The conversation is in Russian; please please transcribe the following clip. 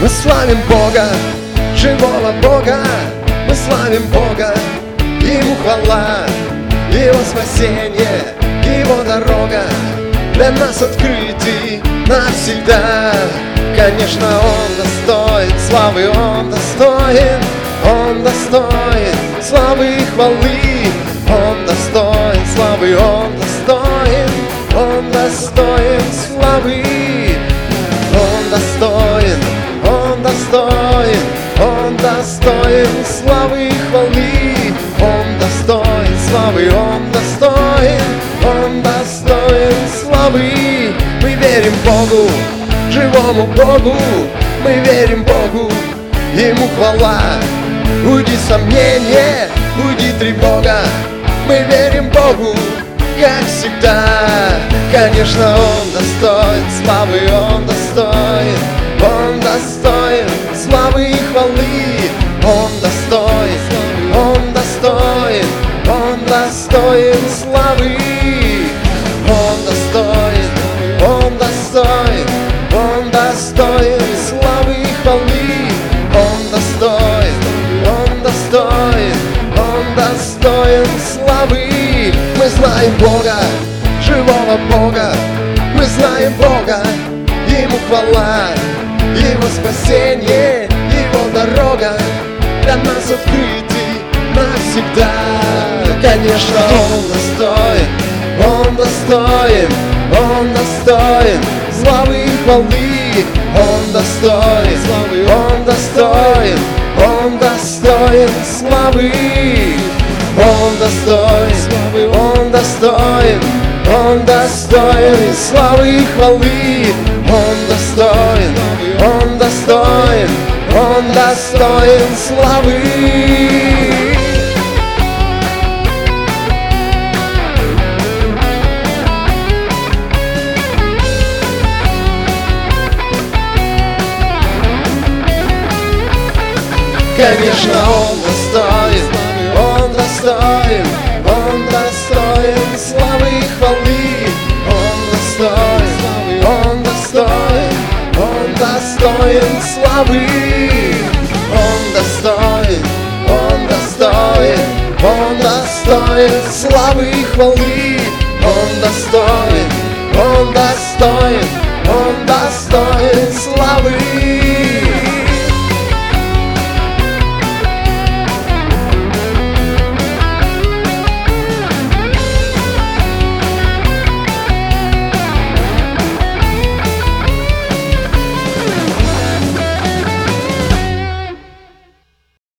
Мы славим Бога, живого Бога, мы славим Бога, Ему хвала, Его спасение, Его дорога для нас открытый навсегда. Конечно, Он достоин славы, Он достоин славы и хвалы, Он достоин славы, Он достоин славы, Он достоин славы и хвалы, Он достоин славы, Он достоин славы. Мы верим Богу, живому Богу, мы верим Богу, Ему хвала. Уйди сомнение, уйди тревога, мы верим Богу, как всегда. Конечно, Он достоин славы, Он достоин славы и хвалы, Он достоин славы, Он достоин славы и хвалы, Он достоин славы. Мы знаем Бога, живого Бога, мы знаем Бога, Ему хвала, Его спасение, Его дорога для нас открытый навсегда. Конечно, Он достоин славы и хвалы, Он достоин славы, Он достоин славы, Он достоин славы и хвалы, Он достоин славы. Конечно, Он достоин славы и хвалы, Он достоин славы, Он достоин славы и хвалы, Он достоин славы.